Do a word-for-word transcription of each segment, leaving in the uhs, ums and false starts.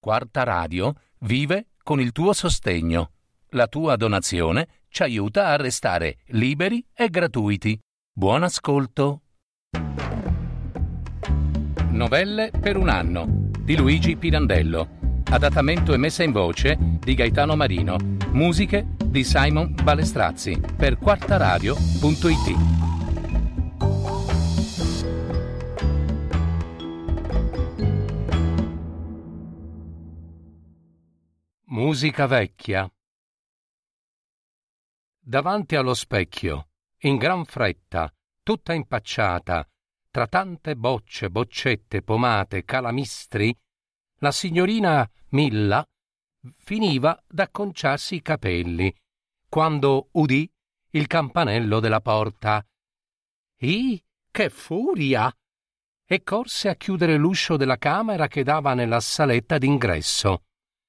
Quarta Radio vive con il tuo sostegno. La tua donazione ci aiuta a restare liberi e gratuiti. Buon ascolto. Novelle per un anno di Luigi Pirandello. Adattamento e messa in voce di Gaetano Marino. Musiche di Simon Balestrazzi per quartaradio punto it. Musica vecchia. Davanti allo specchio, in gran fretta, tutta impacciata, tra tante bocce, boccette, pomate, calamistri, la signorina Milla finiva d'acconciarsi i capelli, quando udì il campanello della porta. «Ih, che furia!» e corse a chiudere l'uscio della camera che dava nella saletta d'ingresso.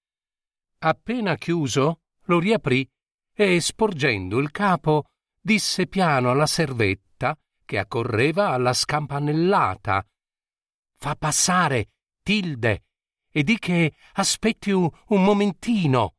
Appena chiuso, lo riaprì e, sporgendo il capo, disse piano alla servetta che accorreva alla scampanellata: «Fa passare, Tilde, e di che aspetti un, un momentino».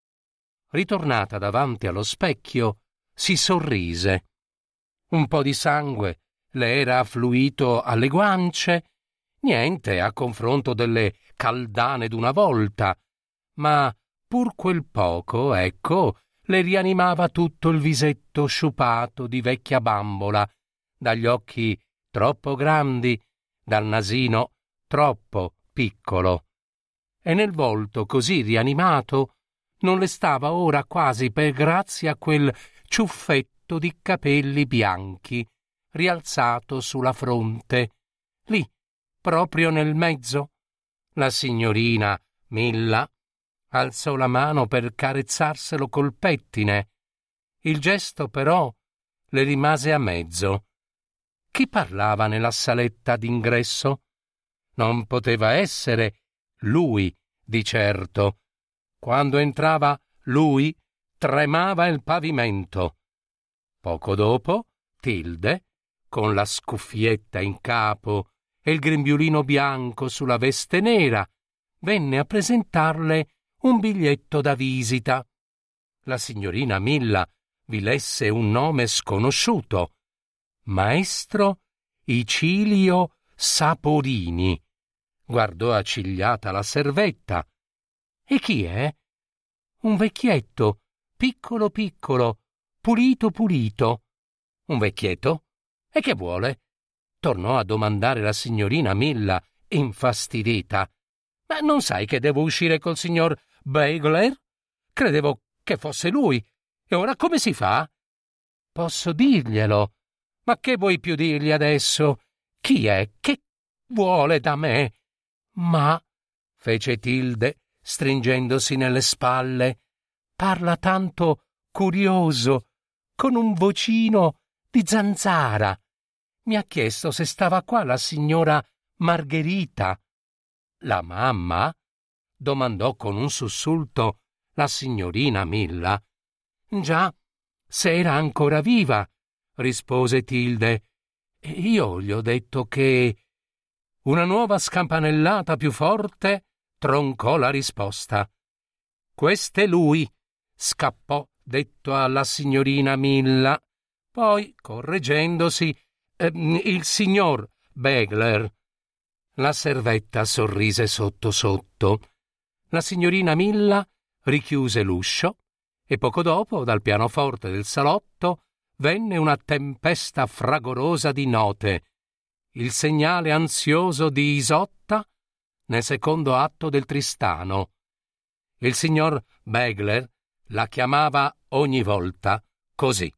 Ritornata davanti allo specchio, si sorrise. Un po' di sangue le era affluito alle guance, niente a confronto delle caldane d'una volta, ma pur quel poco, ecco, le rianimava tutto il visetto sciupato di vecchia bambola, dagli occhi troppo grandi, dal nasino troppo piccolo. E nel volto così rianimato non le stava ora quasi per grazia quel ciuffetto di capelli bianchi rialzato sulla fronte, lì, proprio nel mezzo. La signorina Milla alzò la mano per carezzarselo col pettine. Il gesto, però, le rimase a mezzo. Chi parlava nella saletta d'ingresso? Non poteva essere lui, di certo. Quando entrava lui, tremava il pavimento. Poco dopo, Tilde, con la scuffietta in capo e il grembiulino bianco sulla veste nera, venne a presentarle un biglietto da visita. La signorina Milla vi lesse un nome sconosciuto: Maestro Icilio Saporini. Guardò accigliata la servetta. «E chi è?» «Un vecchietto, piccolo piccolo, pulito pulito». «Un vecchietto? E che vuole?» tornò a domandare la signorina Milla, infastidita. «Ma non sai che devo uscire col signor Begler? Credevo che fosse lui. E ora come si fa?» «Posso dirglielo. Ma che vuoi più dirgli adesso? Chi è? Che vuole da me?» «Ma», fece Tilde, stringendosi nelle spalle, «parla tanto curioso, con un vocino di zanzara. Mi ha chiesto se stava qua la signora Margherita». «La mamma?» domandò con un sussulto la signorina Milla. «Già, se era ancora viva», rispose Tilde. «E io gli ho detto che...» Una nuova scampanellata più forte troncò la risposta. «Quest'è lui», scappò detto alla signorina Milla. Poi, correggendosi, eh, «il signor Begler». La servetta sorrise sotto sotto. La signorina Milla richiuse l'uscio e poco dopo, dal pianoforte del salotto, venne una tempesta fragorosa di note, il segnale ansioso di Isotta nel secondo atto del Tristano. Il signor Begler la chiamava ogni volta così.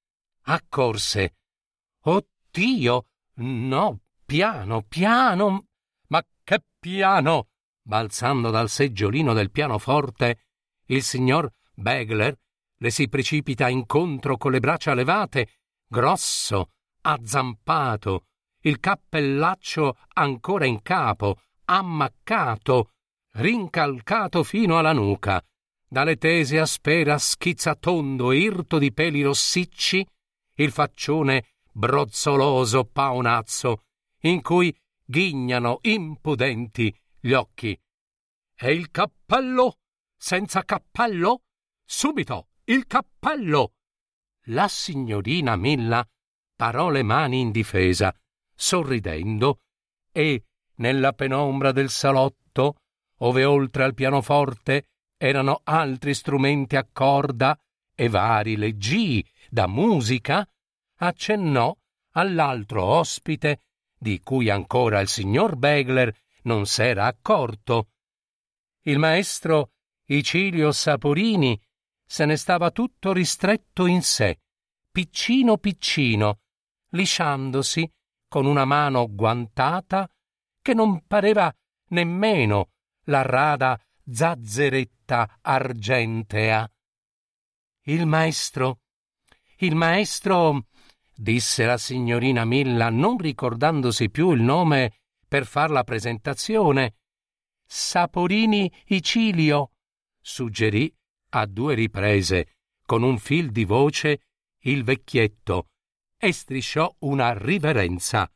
Accorse. «Oh Dio! No, piano, piano! Ma che piano!» Balzando dal seggiolino del pianoforte, il signor Begler le si precipita incontro con le braccia levate, grosso, azzampato, il cappellaccio ancora in capo, ammaccato, rincalcato fino alla nuca, dalle tese aspera schizzatondo irto di peli rossicci, il faccione brozzoloso paonazzo, in cui ghignano impudenti gli occhi. E il cappello? Senza cappello? Subito, il cappello! La signorina Milla parò le mani in difesa, sorridendo, e nella penombra del salotto, ove oltre al pianoforte erano altri strumenti a corda e vari leggii da musica, accennò all'altro ospite di cui ancora il signor Begler non s'era accorto. Il maestro Icilio Saporini se ne stava tutto ristretto in sé, piccino piccino, lisciandosi con una mano guantata che non pareva nemmeno la rada zazzeretta argentea. Il maestro, il maestro, disse la signorina Milla, non ricordandosi più il nome per far la presentazione. Saporini Icilio, suggerì a due riprese, con un fil di voce, il vecchietto, e strisciò una riverenza.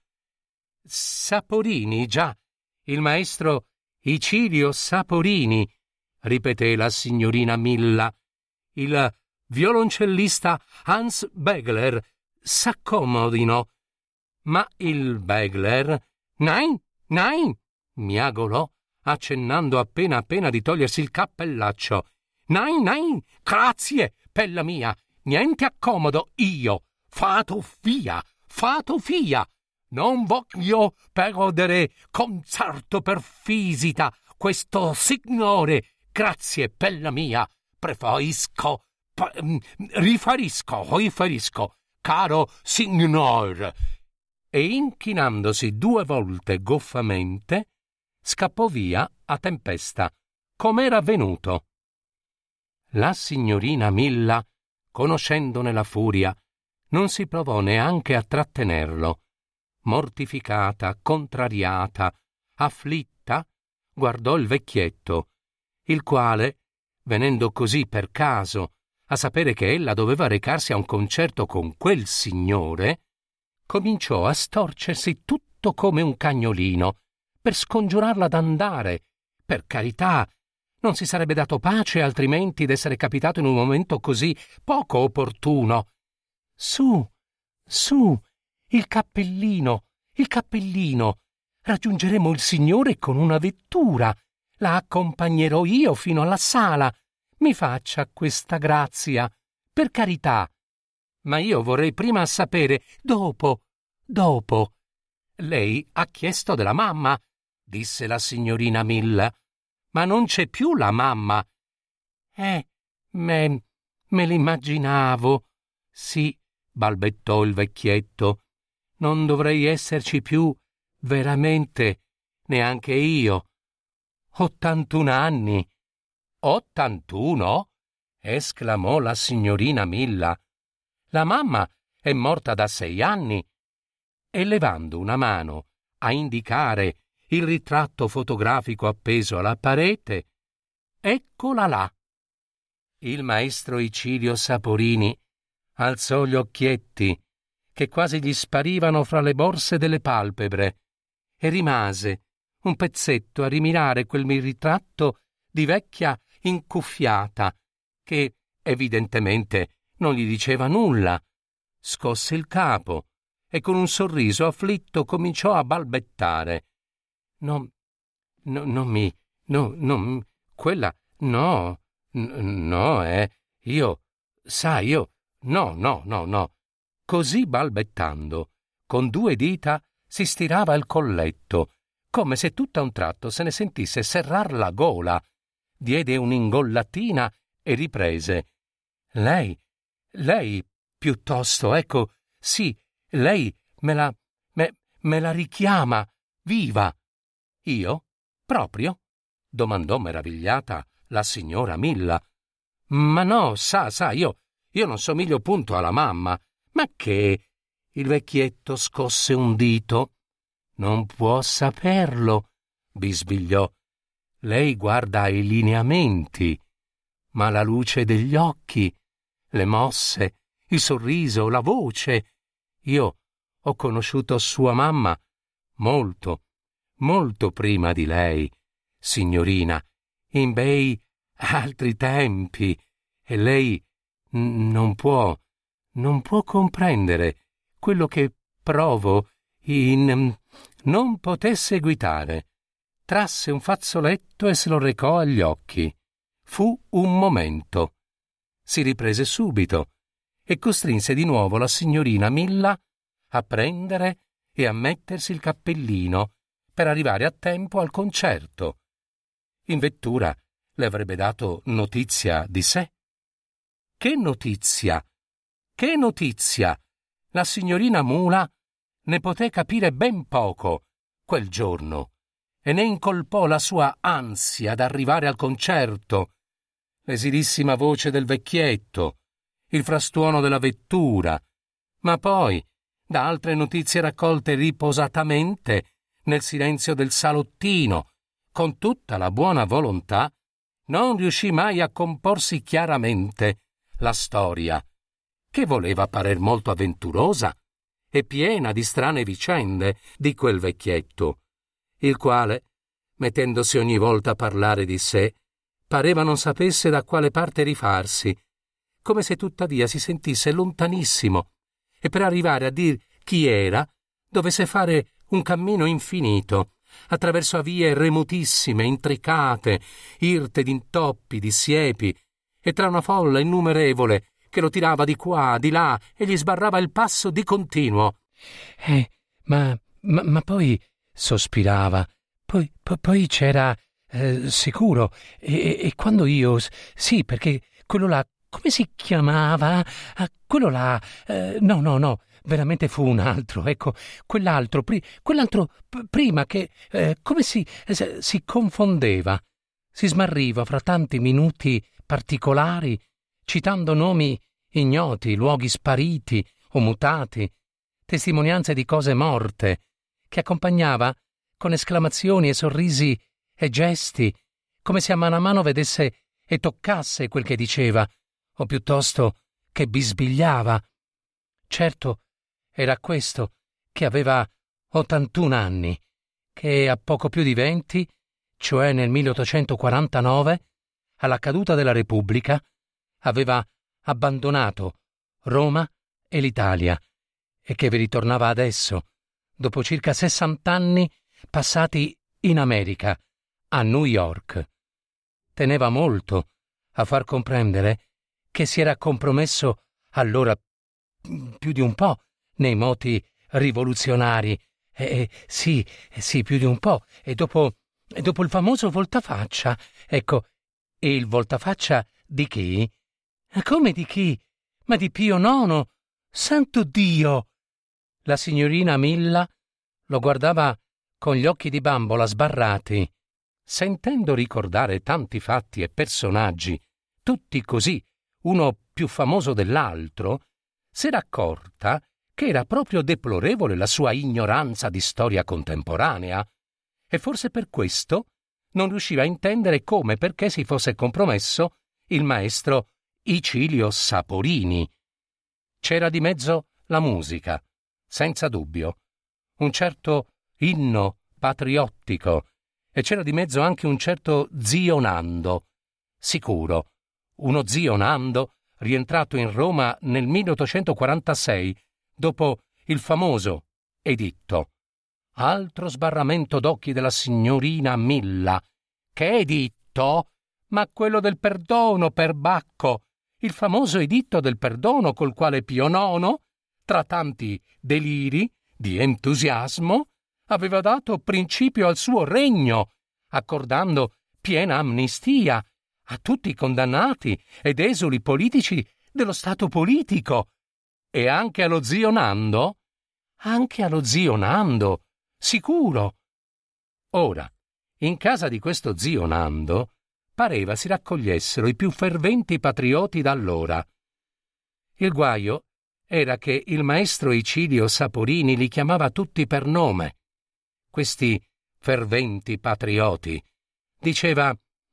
Saporini, già, il maestro Icilio Saporini, ripeté la signorina Milla. Il violoncellista Hans Begler, s'accomodino. Ma il Begler, nein, nein, miagolò, accennando appena appena di togliersi il cappellaccio. Nein, nein, grazie, pella mia, niente accomodo, io, fato via, fato via. Non voglio perdere concerto per visita, questo signore, grazie, pella mia, preferisco, pre, riferisco, riferisco, caro signor. E inchinandosi due volte goffamente, scappò via a tempesta, com'era venuto. La signorina Milla, conoscendone la furia, non si provò neanche a trattenerlo. Mortificata, contrariata, afflitta, guardò il vecchietto, il quale, venendo così per caso a sapere che ella doveva recarsi a un concerto con quel signore, cominciò a storcersi tutto come un cagnolino per scongiurarla d'andare. Per carità, non si sarebbe dato pace altrimenti d'essere capitato in un momento così poco opportuno. Su, su, il cappellino, il cappellino. Raggiungeremo il signore con una vettura. La accompagnerò io fino alla sala. Mi faccia questa grazia, per carità. Ma io vorrei prima sapere, dopo, dopo. Lei ha chiesto della mamma, disse la signorina Milla. Ma non c'è più la mamma. Eh, me, me l'immaginavo. Sì, balbettò il vecchietto. Non dovrei esserci più, veramente, neanche io. Ottantuno anni. Ottantuno? Esclamò la signorina Milla. La mamma è morta da sei anni. E levando una mano a indicare il ritratto fotografico appeso alla parete, eccola là. Il maestro Icilio Saporini alzò gli occhietti, che quasi gli sparivano fra le borse delle palpebre, e rimase un pezzetto a rimirare quel ritratto di vecchia incuffiata, che evidentemente non gli diceva nulla. Scosse il capo e con un sorriso afflitto cominciò a balbettare. Non, no, non mi, no, non, quella, no, n- no, eh, io, sai, io, no, no, no, no. Così balbettando, con due dita si stirava il colletto, come se tutt'a un tratto se ne sentisse serrar la gola. Diede un'ingollatina e riprese. Lei, lei, piuttosto, ecco, sì, lei me la, me, me la richiama, viva. Io? Proprio? Domandò meravigliata la signora Milla. Ma no, sa, sa, io, io non somiglio punto alla mamma. Ma che? Il vecchietto scosse un dito. Non può saperlo, bisbigliò. Lei guarda i lineamenti, ma la luce degli occhi, le mosse, il sorriso, la voce. Io ho conosciuto sua mamma molto, molto prima di lei, signorina, in bei altri tempi, e lei n- non può, non può comprendere quello che provo in... Non poté seguitare. Trasse un fazzoletto e se lo recò agli occhi. Fu un momento. Si riprese subito e costrinse di nuovo la signorina Milla a prendere e a mettersi il cappellino per arrivare a tempo al concerto. In vettura le avrebbe dato notizia di sé. Che notizia? Che notizia? La signorina Mula ne poté capire ben poco quel giorno e ne incolpò la sua ansia d'arrivare al concerto, l'esilissima voce del vecchietto, il frastuono della vettura, ma poi, da altre notizie raccolte riposatamente nel silenzio del salottino, con tutta la buona volontà, non riuscì mai a comporsi chiaramente la storia, che voleva parer molto avventurosa e piena di strane vicende di quel vecchietto, il quale, mettendosi ogni volta a parlare di sé, pareva non sapesse da quale parte rifarsi, come se tuttavia si sentisse lontanissimo e per arrivare a dir chi era dovesse fare un cammino infinito attraverso vie remotissime, intricate, irte d'intoppi, di siepi, e tra una folla innumerevole che lo tirava di qua, di là e gli sbarrava il passo di continuo. Eh, ma, ma, ma poi sospirava, poi, poi, poi c'era eh, sicuro, e, e quando io, sì, perché quello là, come si chiamava? Ah, quello là, eh, no, no, no, veramente fu un altro, ecco, quell'altro, pri- quell'altro p- prima che, eh, come si, eh, si confondeva, si smarriva fra tanti minuti particolari, citando nomi ignoti, luoghi spariti o mutati, testimonianze di cose morte, che accompagnava con esclamazioni e sorrisi e gesti, come se a mano a mano vedesse e toccasse quel che diceva, o piuttosto che bisbigliava. Certo, era questo, che aveva ottantuno anni, che a poco più di venti, cioè nel milleottocentoquarantanove, alla caduta della Repubblica, aveva abbandonato Roma e l'Italia e che vi ritornava adesso, dopo circa sessant'anni passati in America, a New York. Teneva molto a far comprendere che si era compromesso allora più di un po' nei moti rivoluzionari, e, e sì, sì, più di un po', e dopo, e dopo il famoso voltafaccia, ecco, e il voltafaccia di chi? Come di chi? Ma di Pio nono? Santo Dio! La signorina Milla lo guardava con gli occhi di bambola sbarrati, sentendo ricordare tanti fatti e personaggi, tutti così, uno più famoso dell'altro, s'era accorta che era proprio deplorevole la sua ignoranza di storia contemporanea, e forse per questo non riusciva a intendere come e perché si fosse compromesso il maestro Icilio Saporini. C'era di mezzo la musica, senza dubbio, un certo inno patriottico, e c'era di mezzo anche un certo zio Nando, sicuro, uno zio Nando rientrato in Roma nel milleottocentoquarantasei dopo il famoso editto. Altro sbarramento d'occhi della signorina Milla. Che editto? Ma quello del perdono, perbacco, il famoso editto del perdono col quale Pio nono, tra tanti deliri di entusiasmo, aveva dato principio al suo regno, accordando piena amnistia a tutti i condannati ed esuli politici dello stato politico, e anche allo zio Nando? Anche allo zio Nando, sicuro. Ora, in casa di questo zio Nando pareva si raccogliessero i più ferventi patrioti d'allora. Il guaio era che il maestro Icilio Saporini li chiamava tutti per nome. Questi ferventi patrioti. Diceva: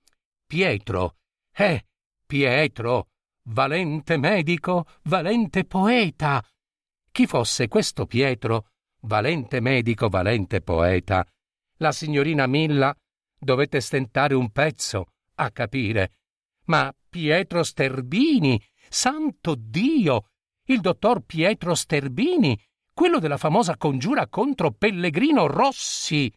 Pietro, eh, Pietro, valente medico, valente poeta. Chi fosse questo Pietro, valente medico, valente poeta? La signorina Milla dovette stentare un pezzo a capire. Ma Pietro Sterbini, santo Dio! Il dottor Pietro Sterbini, quello della famosa congiura contro Pellegrino Rossi.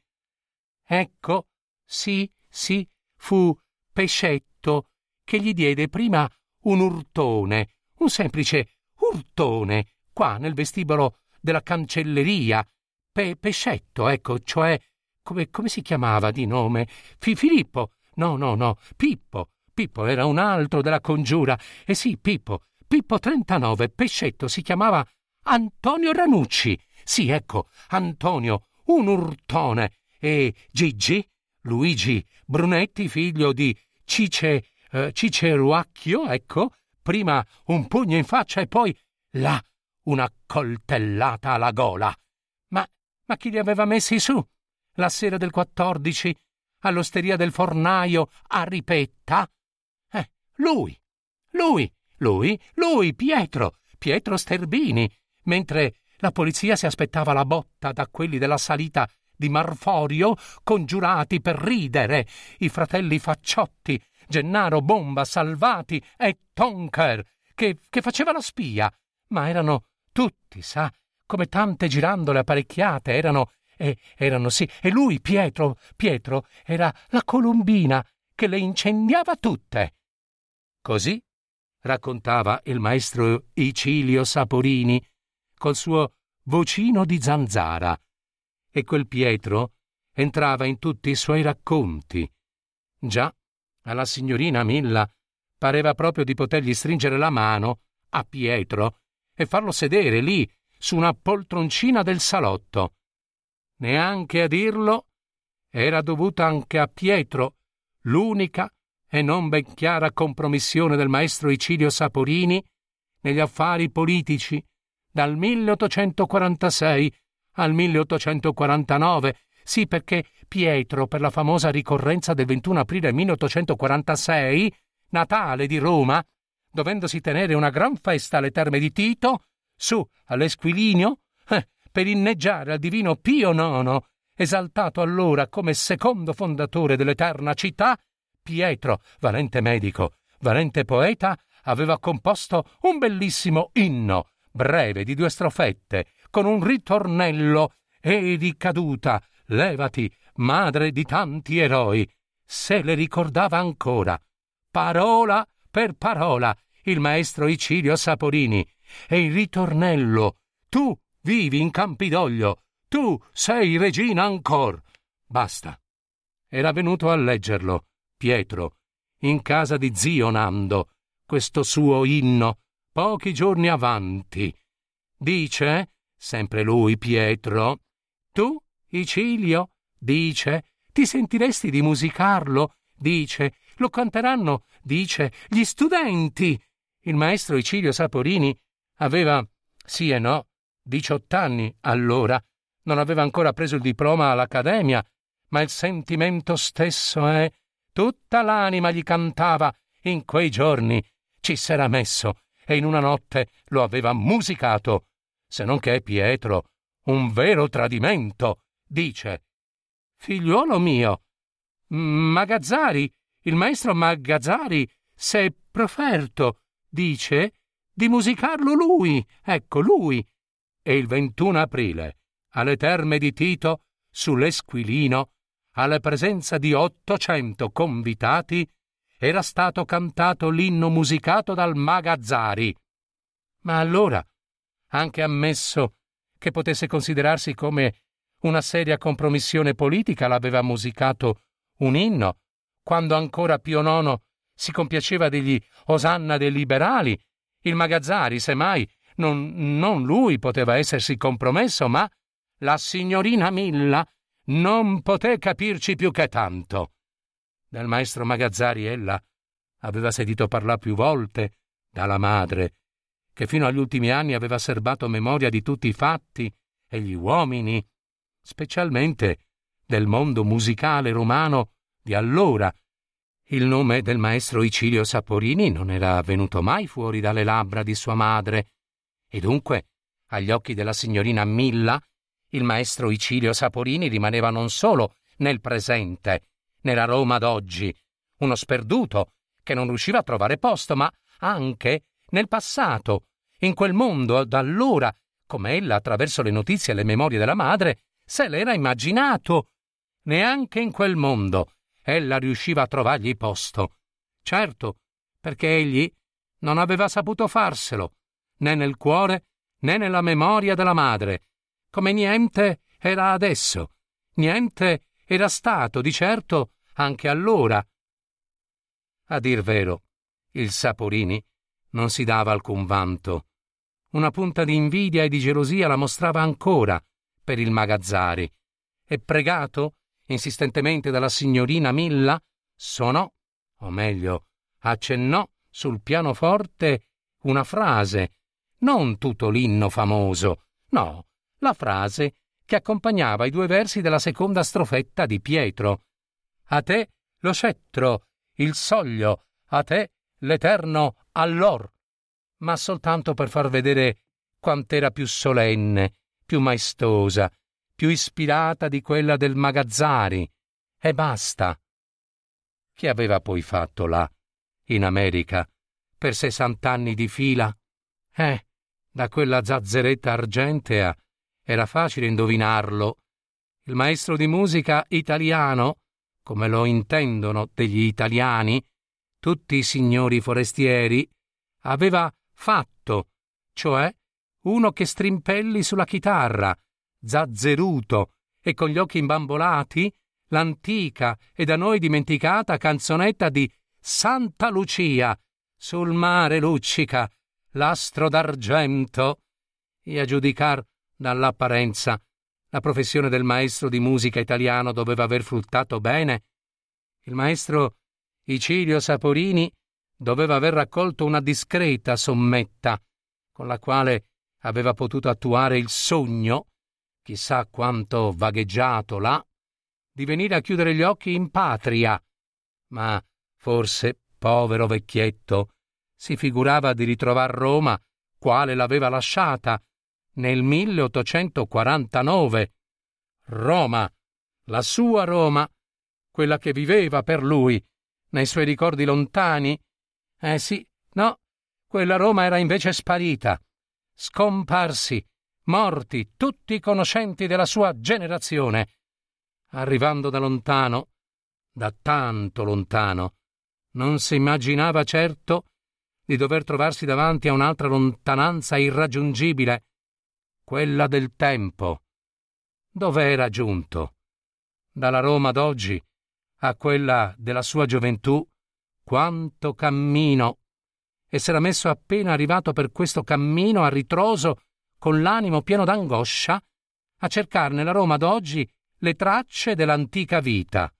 Ecco, sì, sì, fu Pescetto che gli diede prima un urtone, un semplice urtone, qua nel vestibolo della cancelleria. Pe- Pescetto, ecco, cioè, come, come si chiamava di nome? Fi- Filippo, no, no, no, Pippo. Pippo era un altro della congiura. E sì, Pippo, Pippo trentanove, Pescetto si chiamava Antonio Ranucci. Sì, ecco, Antonio, un urtone. E Gigi, Luigi Brunetti, figlio di Cice, eh, Ciceruacchio, ecco, prima un pugno in faccia e poi, là, una coltellata alla gola. Ma, ma chi li aveva messi su? La sera del quattordici, all'osteria del fornaio, a Ripetta? Eh, lui, lui, lui, lui, Pietro, Pietro Sterbini, mentre la polizia si aspettava la botta da quelli della salita di Marforio, congiurati per ridere, i fratelli Facciotti, Gennaro Bomba, Salvati e Tonker, che, che faceva la spia, ma erano tutti, sa, come tante girandole apparecchiate, erano, eh, erano sì, e lui, Pietro, Pietro, era la colombina che le incendiava tutte. Così raccontava il maestro Icilio Saporini col suo vocino di zanzara, e quel Pietro entrava in tutti i suoi racconti. Già, alla signorina Milla pareva proprio di potergli stringere la mano a Pietro e farlo sedere lì su una poltroncina del salotto. Neanche a dirlo, era dovuta anche a Pietro l'unica e non ben chiara compromissione del maestro Icilio Saporini negli affari politici dal milleottocentoquarantasei al milleottocentoquarantanove, sì, perché Pietro, per la famosa ricorrenza del ventuno aprile milleottocentoquarantasei, Natale di Roma, dovendosi tenere una gran festa alle Terme di Tito, su all'Esquilinio, eh, per inneggiare al divino Pio nono, esaltato allora come secondo fondatore dell'eterna città, Pietro, valente medico, valente poeta, aveva composto un bellissimo inno, breve di due strofette, con un ritornello e di caduta, levati, madre di tanti eroi. Se le ricordava ancora, parola per parola, il maestro Icilio Saporini, e il ritornello: tu vivi in Campidoglio, tu sei regina ancor. Basta. Era venuto a leggerlo, Pietro, in casa di zio Nando, questo suo inno, pochi giorni avanti. Dice, sempre lui, Pietro, tu, Icilio, dice, ti sentiresti di musicarlo? Dice, lo canteranno, dice, gli studenti. Il maestro Icilio Saporini aveva, sì e no, diciott'anni allora, non aveva ancora preso il diploma all'accademia, ma il sentimento stesso è, tutta l'anima gli cantava, in quei giorni ci s'era messo e in una notte lo aveva musicato, se non che Pietro, un vero tradimento, dice. Figliuolo mio, Magazzari, il maestro Magazzari s'è proferto, dice, di musicarlo lui, ecco lui. E il ventuno aprile, alle Terme di Tito, sull'Esquilino, alla presenza di ottocento convitati, era stato cantato l'inno musicato dal Magazzari. Ma allora, anche ammesso che potesse considerarsi come una seria compromissione politica, l'aveva musicato un inno, quando ancora Pio nono si compiaceva degli osanna dei liberali, il Magazzari, semmai, non, non lui poteva essersi compromesso, ma la signorina Milla non poté capirci più che tanto. Del maestro Magazzari ella aveva sentito parlare più volte dalla madre, che fino agli ultimi anni aveva serbato memoria di tutti i fatti e gli uomini, specialmente del mondo musicale romano di allora. Il nome del maestro Icilio Saporini non era venuto mai fuori dalle labbra di sua madre, e dunque, agli occhi della signorina Milla, il maestro Icilio Saporini rimaneva non solo nel presente, nella Roma d'oggi, uno sperduto che non riusciva a trovare posto, ma anche nel passato, in quel mondo d'allora, come ella attraverso le notizie e le memorie della madre se l'era immaginato. Neanche in quel mondo ella riusciva a trovargli posto. Certo, perché egli non aveva saputo farselo, né nel cuore né nella memoria della madre, come niente era adesso, niente era stato di certo anche allora. A dir vero, il Saporini non si dava alcun vanto. Una punta di invidia e di gelosia la mostrava ancora per il Magazzari, e pregato insistentemente dalla signorina Milla, suonò, o meglio, accennò sul pianoforte una frase, non tutto l'inno famoso, no, la frase che accompagnava i due versi della seconda strofetta di Pietro. A te lo scettro, il soglio, a te l'eterno allor, ma soltanto per far vedere quant'era più solenne, più maestosa, più ispirata di quella del Magazzari, e basta. Che aveva poi fatto là, in America, per sessant'anni di fila? Eh, da quella zazzeretta argentea era facile indovinarlo. Il maestro di musica italiano, come lo intendono degli italiani, tutti i signori forestieri, aveva fatto, cioè uno che strimpelli sulla chitarra, zazzeruto e con gli occhi imbambolati, l'antica e da noi dimenticata canzonetta di Santa Lucia, sul mare luccica l'astro d'argento, e a giudicar dall'apparenza la professione del maestro di musica italiano doveva aver fruttato bene. Il maestro Icilio Saporini doveva aver raccolto una discreta sommetta, con la quale aveva potuto attuare il sogno, chissà quanto vagheggiato là, di venire a chiudere gli occhi in patria, ma forse, povero vecchietto, si figurava di ritrovar Roma quale l'aveva lasciata nel milleottocentoquarantanove. Roma, la sua Roma, quella che viveva per lui nei suoi ricordi lontani. Eh sì, no, quella Roma era invece sparita, scomparsi, morti tutti i conoscenti della sua generazione. Arrivando da lontano, da tanto lontano, non si immaginava certo di dover trovarsi davanti a un'altra lontananza irraggiungibile, quella del tempo. Dove era giunto? Dalla Roma d'oggi a quella della sua gioventù, quanto cammino! E s'era messo appena arrivato per questo cammino a ritroso, con l'animo pieno d'angoscia, a cercar nella Roma d'oggi le tracce dell'antica vita.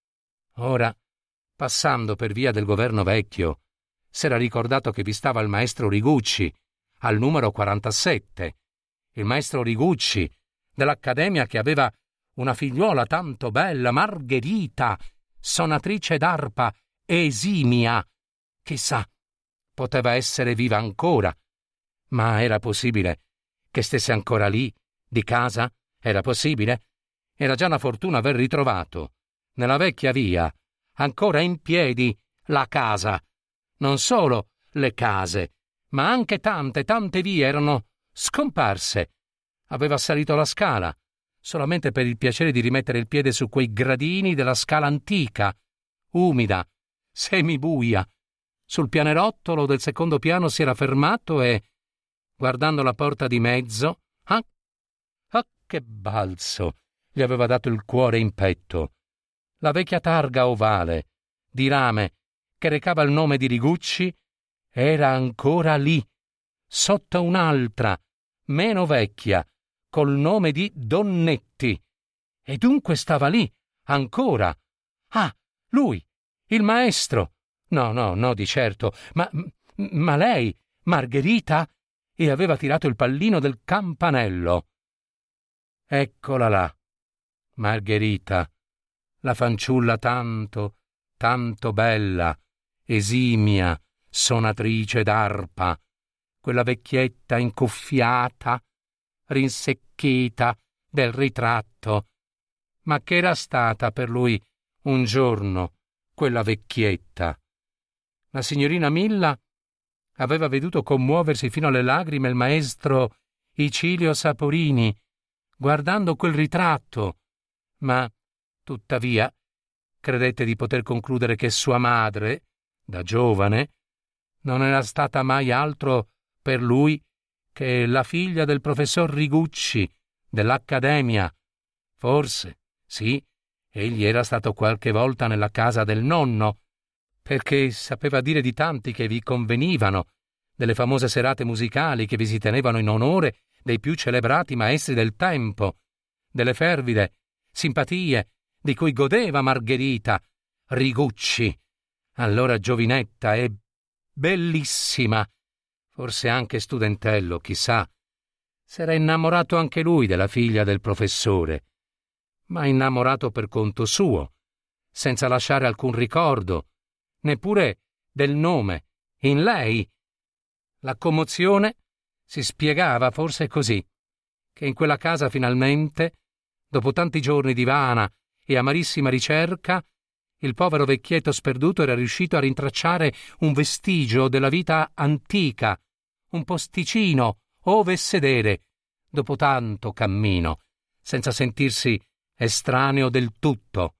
Ora, passando per via del Governo Vecchio, s'era ricordato che vi stava il maestro Rigucci, al numero quarantasette, il maestro Rigucci, dell'Accademia, che aveva una figliuola tanto bella, Margherita, sonatrice d'arpa esimia. Chissà, poteva essere viva ancora. Ma era possibile che stesse ancora lì, di casa? Era possibile? Era già una fortuna aver ritrovato, nella vecchia via, ancora in piedi, la casa. Non solo le case, ma anche tante, tante vie erano scomparse. Aveva salito la scala, solamente per il piacere di rimettere il piede su quei gradini della scala antica, umida, semibuia. Sul pianerottolo del secondo piano si era fermato e, guardando la porta di mezzo, ah, ah che balzo gli aveva dato il cuore in petto. La vecchia targa ovale, di rame, che recava il nome di Rigucci, era ancora lì, sotto un'altra, meno vecchia, col nome di Donnetti. E dunque stava lì, ancora. Ah, lui, il maestro. No, no, no, di certo. Ma, ma lei, Margherita? E aveva tirato il pallino del campanello. Eccola là, Margherita, la fanciulla tanto, tanto bella, esimia, sonatrice d'arpa, quella vecchietta incuffiata, rinsecchita del ritratto, ma che era stata per lui un giorno quella vecchietta. La signorina Milla aveva veduto commuoversi fino alle lagrime il maestro Icilio Saporini, guardando quel ritratto, ma, tuttavia, credette di poter concludere che sua madre, da giovane, non era stata mai altro per lui che la figlia del professor Rigucci, dell'Accademia. Forse, sì, egli era stato qualche volta nella casa del nonno, perché sapeva dire di tanti che vi convenivano, delle famose serate musicali che vi si tenevano in onore dei più celebrati maestri del tempo, delle fervide simpatie di cui godeva Margherita Rigucci, allora giovinetta e bellissima, forse anche studentello, chissà. S'era innamorato anche lui della figlia del professore, ma innamorato per conto suo, senza lasciare alcun ricordo, neppure del nome, in lei. La commozione si spiegava forse così, che in quella casa finalmente, dopo tanti giorni di vana e amarissima ricerca, il povero vecchietto sperduto era riuscito a rintracciare un vestigio della vita antica, un posticino ove sedere, dopo tanto cammino, senza sentirsi estraneo del tutto.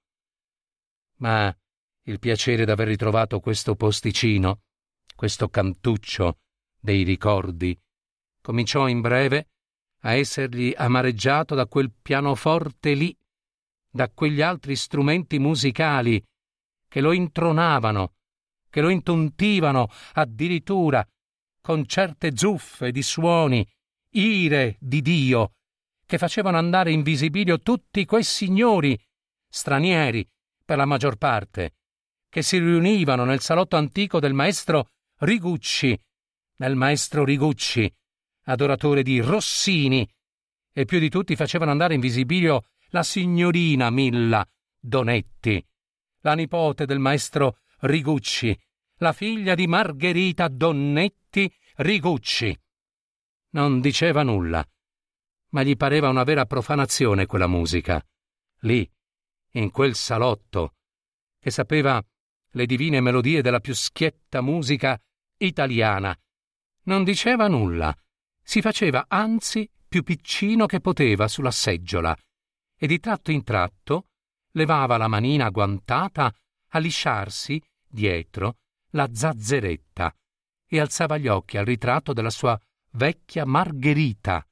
Ma il piacere d'aver ritrovato questo posticino, questo cantuccio dei ricordi, cominciò in breve a essergli amareggiato da quel pianoforte lì, da quegli altri strumenti musicali che lo intronavano, che lo intontivano addirittura con certe zuffe di suoni, ire di Dio, che facevano andare in visibilio tutti quei signori, stranieri per la maggior parte, che si riunivano nel salotto antico del maestro Rigucci, nel maestro Rigucci, adoratore di Rossini, e più di tutti facevano andare in visibilio la signorina Milla Donetti, la nipote del maestro Rigucci, la figlia di Margherita Donnetti Rigucci. Non diceva nulla, ma gli pareva una vera profanazione quella musica, lì, in quel salotto, che sapeva le divine melodie della più schietta musica italiana. Non diceva nulla, si faceva anzi più piccino che poteva sulla seggiola e di tratto in tratto levava la manina agguantata a lisciarsi, dietro, la zazzeretta e alzava gli occhi al ritratto della sua vecchia Margherita.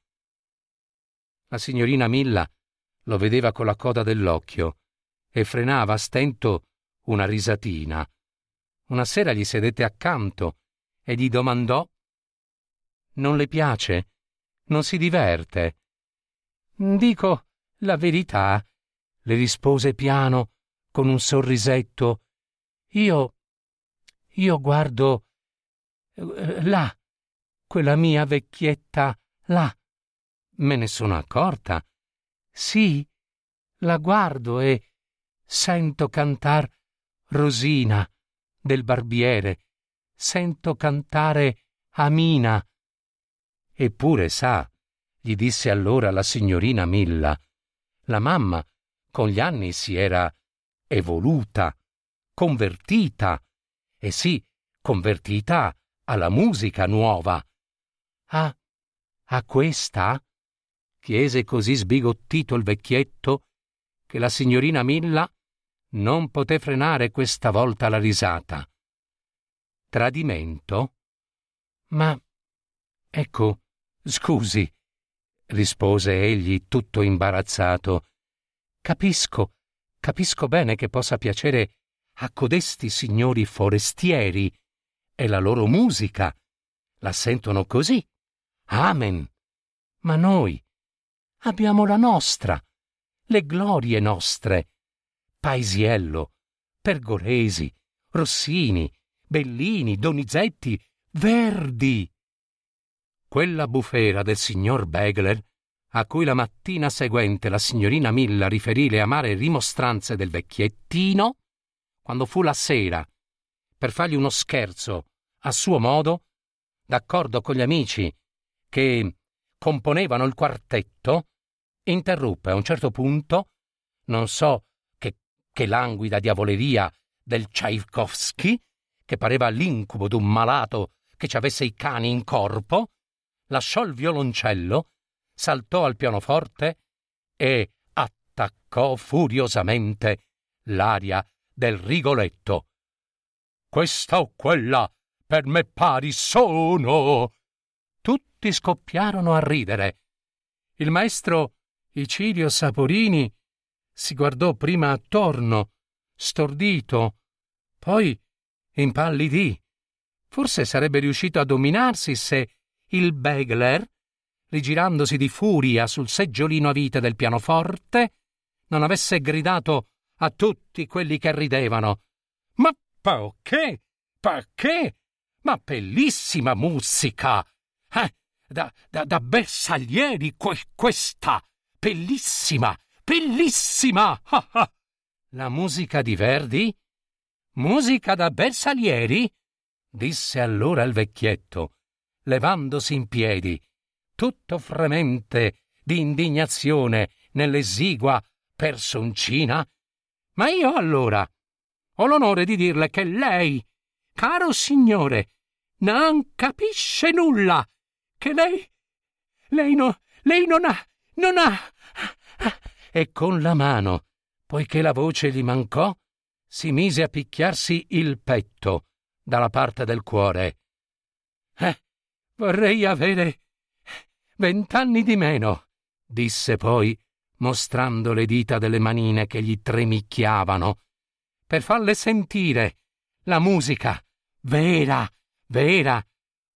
La signorina Milla lo vedeva con la coda dell'occhio e frenava a stento una risatina. Una sera gli sedette accanto e gli domandò: «Non le piace? Non si diverte?» «Dico la verità», le rispose piano con un sorrisetto. «Io... io guardo... là, quella mia vecchietta là. Me ne sono accorta. Sì, la guardo e sento cantar Rosina del barbiere, sento cantare Amina». «Eppure sa», gli disse allora la signorina Milla, «la mamma con gli anni si era evoluta, convertita, e sì, convertita alla musica nuova». «A... a questa?» chiese così sbigottito il vecchietto che la signorina Milla non poté frenare questa volta la risata. «Tradimento? Ma... ecco, scusi», rispose egli tutto imbarazzato. «Capisco, capisco bene che possa piacere a codesti signori forestieri, e la loro musica la sentono così. Amen. Ma noi abbiamo la nostra, le glorie nostre. Paisiello, Pergolesi, Rossini, Bellini, Donizetti, Verdi». Quella bufera del signor Begler, a cui la mattina seguente la signorina Milla riferì le amare rimostranze del vecchiettino, quando fu la sera, per fargli uno scherzo a suo modo, d'accordo con gli amici che componevano il quartetto, interruppe a un certo punto, non so che, che languida diavoleria del Tchaikovsky, che pareva l'incubo d'un malato che ci avesse i cani in corpo, lasciò il violoncello, saltò al pianoforte e attaccò furiosamente l'aria del Rigoletto. «Questa o quella per me pari sono!» Tutti scoppiarono a ridere. Il maestro Icilio Saporini si guardò prima attorno, stordito, poi impallidì. Forse sarebbe riuscito a dominarsi se il Begler, rigirandosi di furia sul seggiolino a vite del pianoforte, non avesse gridato a tutti quelli che ridevano: «Ma perché? Perché? Ma bellissima musica! Eh, da, da, da Bersaglieri que, questa! Bellissima! Bellissima! Ah, ah. La musica di Verdi? Musica da Bersaglieri?» disse allora il vecchietto, levandosi in piedi, tutto fremente di indignazione nell'esigua personcina. «Ma io allora ho l'onore di dirle che lei, caro signore, non capisce nulla, che lei, lei no, lei non ha, non ha...» E con la mano, poiché la voce gli mancò, si mise a picchiarsi il petto dalla parte del cuore. «Eh, vorrei avere vent'anni di meno», disse poi, mostrando le dita delle manine che gli tremicchiavano, «per farle sentire la musica vera, vera».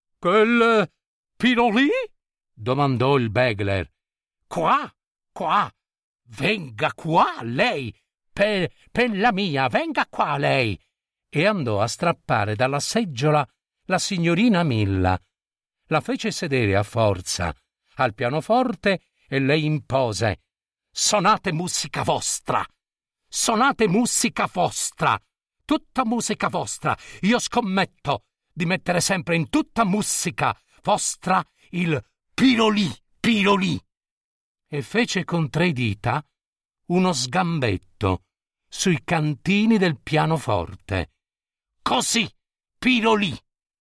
«Quel Pirolì?» domandò il Begler. «Qua, qua, venga qua lei, per, per la mia, venga qua lei!» E andò a strappare dalla seggiola la signorina Milla. La fece sedere a forza al pianoforte e le impose: «Sonate musica vostra! Sonate musica vostra! Tutta musica vostra! Io scommetto di mettere sempre in tutta musica vostra il Pirolì, Pirolì!» E fece con tre dita uno sgambetto sui cantini del pianoforte. «Così, Pirolì!»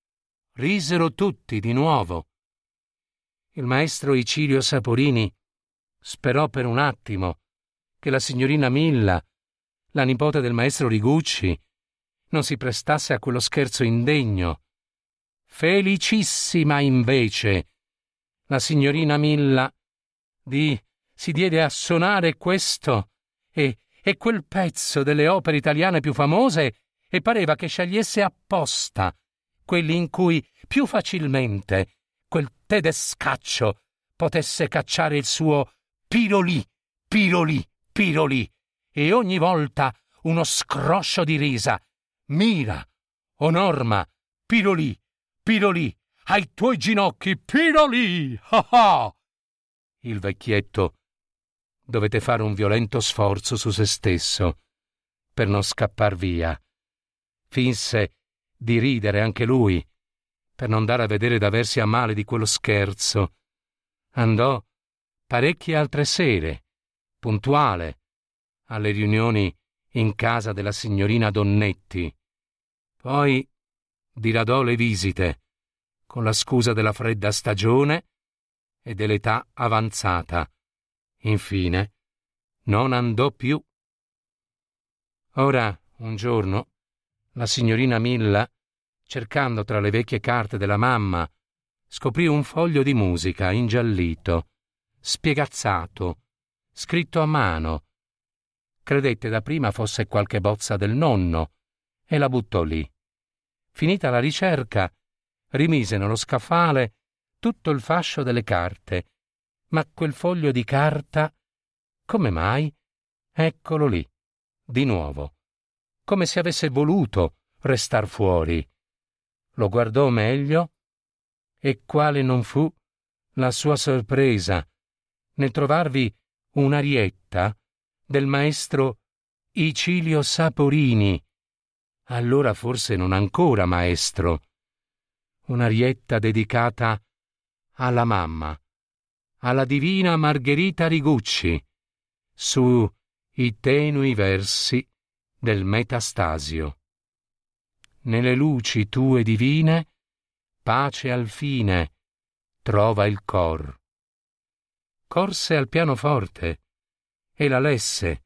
Risero tutti di nuovo. Il maestro Icilio Saporini sperò per un attimo che la signorina Milla, la nipote del maestro Rigucci, non si prestasse a quello scherzo indegno. Felicissima, invece, la signorina Milla di si diede a suonare questo e, e quel pezzo delle opere italiane più famose, e pareva che scegliesse apposta quelli in cui più facilmente quel tedescaccio potesse cacciare il suo Pirolì, Pirolì, Pirolì, e ogni volta uno scroscio di risa. «Mira, o Norma, Pirolì, Pirolì, ai tuoi ginocchi, Pirolì, ah ah!» Il vecchietto dovette fare un violento sforzo su se stesso per non scappar via. Finse di ridere anche lui, per non dare a vedere d'aversi a male di quello scherzo. Andò parecchie altre sere, puntuale, alle riunioni in casa della signorina Donnetti. Poi diradò le visite, con la scusa della fredda stagione e dell'età avanzata. Infine, non andò più. Ora, un giorno, la signorina Milla, cercando tra le vecchie carte della mamma, scoprì un foglio di musica ingiallito, spiegazzato, scritto a mano. Credette dapprima fosse qualche bozza del nonno e la buttò lì. Finita la ricerca, rimise nello scaffale tutto il fascio delle carte, ma quel foglio di carta, come mai? Eccolo lì, di nuovo, come se avesse voluto restar fuori. Lo guardò meglio e quale non fu la sua sorpresa nel trovarvi un'arietta del maestro Icilio Saporini, allora forse non ancora maestro, un'arietta dedicata alla mamma, alla divina Margherita Rigucci, su i tenui versi del Metastasio. nelle luci tue divine, pace al fine trova il cor. Corse al pianoforte e la lesse.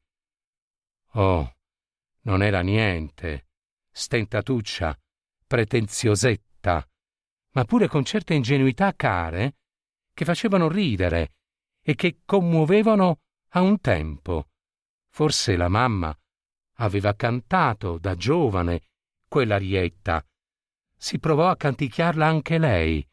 Oh, non era niente, stentatuccia, pretenziosetta, ma pure con certe ingenuità care che facevano ridere e che commuovevano a un tempo. Forse la mamma aveva cantato da giovane quell'arietta. Si provò a canticchiarla anche lei.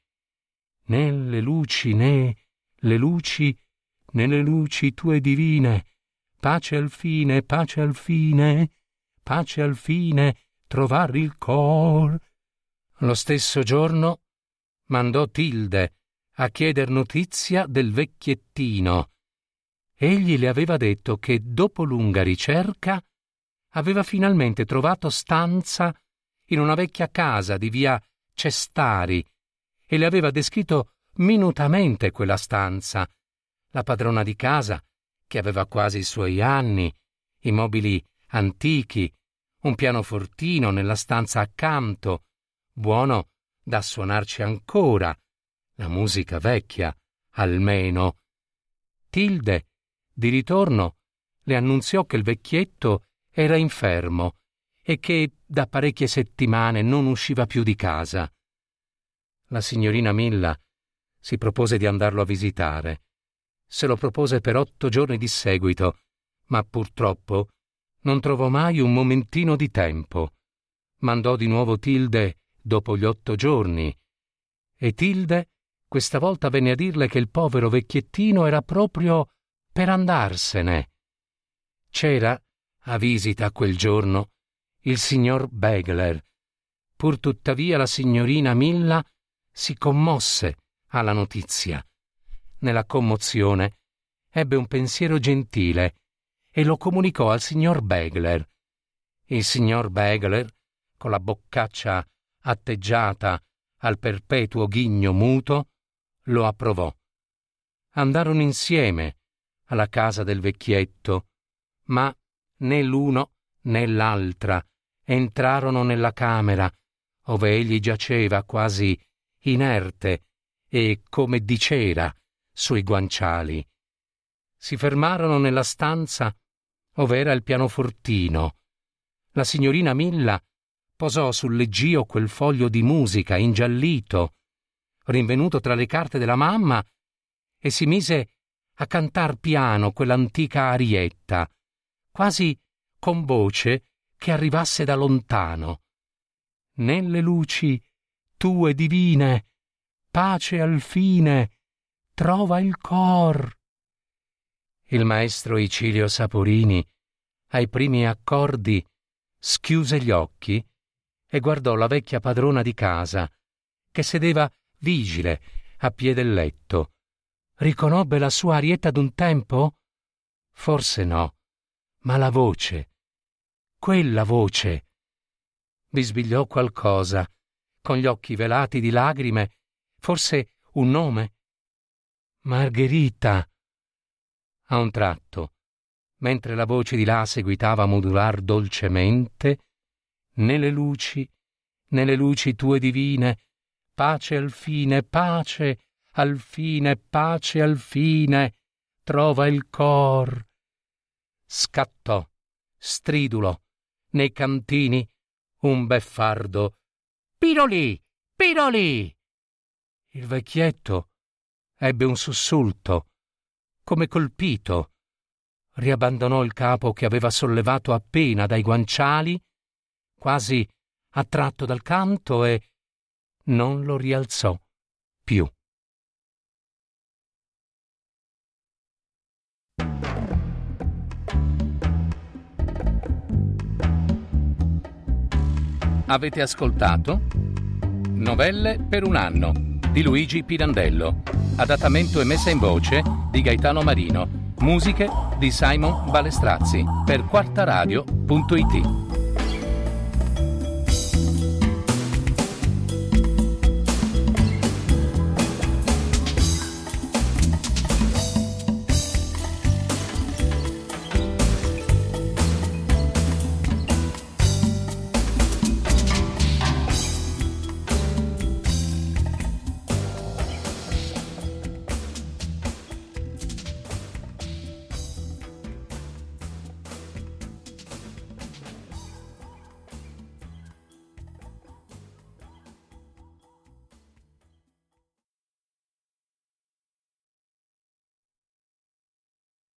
Nelle luci, né le luci, nelle luci tue divine, pace al fine, pace al fine, pace al fine, trovar il cor. Lo stesso giorno mandò Tilde a chieder notizia del vecchiettino. Egli le aveva detto che dopo lunga ricerca aveva finalmente trovato stanza in una vecchia casa di via Cestari e le aveva descritto minutamente quella stanza. La padrona di casa, che aveva quasi i suoi anni, i mobili antichi, un pianofortino nella stanza accanto, buono da suonarci ancora, la musica vecchia, almeno. Tilde, di ritorno, le annunziò che il vecchietto era infermo e che da parecchie settimane non usciva più di casa. La signorina Milla si propose di andarlo a visitare. Se lo propose per otto giorni di seguito, ma purtroppo non trovò mai un momentino di tempo. Mandò di nuovo Tilde dopo gli otto giorni, e Tilde questa volta venne a dirle che il povero vecchiettino era proprio per andarsene. C'era a visita quel giorno il signor Begler. Pur tuttavia la signorina Milla si commosse alla notizia. Nella commozione ebbe un pensiero gentile e lo comunicò al signor Begler. Il signor Begler, con la boccaccia atteggiata al perpetuo ghigno muto, lo approvò. Andarono insieme alla casa del vecchietto, ma né l'uno né l'altra entrarono nella camera ove egli giaceva quasi inerte e come di cera sui guanciali. Si fermarono nella stanza ove era il pianofortino. La signorina Milla posò sul leggio quel foglio di musica ingiallito, rinvenuto tra le carte della mamma, e si mise a cantar piano quell'antica arietta, quasi con voce che arrivasse da lontano. Nelle luci tue divine, pace al fine trova il cor. Il maestro Icilio Saporini, ai primi accordi, schiuse gli occhi e guardò la vecchia padrona di casa, che sedeva vigile a piè del letto. Riconobbe la sua arietta d'un tempo? Forse no, ma la voce, quella voce. Bisbigliò qualcosa, con gli occhi velati di lagrime, forse un nome? Margherita. A un tratto, mentre la voce di là seguitava a modular dolcemente, nelle luci, nelle luci tue divine, pace al fine, pace al fine, pace al fine, trova il cor. Scattò, stridulo, nei cantini, un beffardo «Pirolì! Pirolì!». Il vecchietto ebbe un sussulto, come colpito, riabbandonò il capo che aveva sollevato appena dai guanciali, quasi attratto dal canto, e non lo rialzò più. Avete ascoltato Novelle per un anno di Luigi Pirandello, adattamento e messa in voce di Gaetano Marino, musiche di Simon Balestrazzi per quartaradio punto it.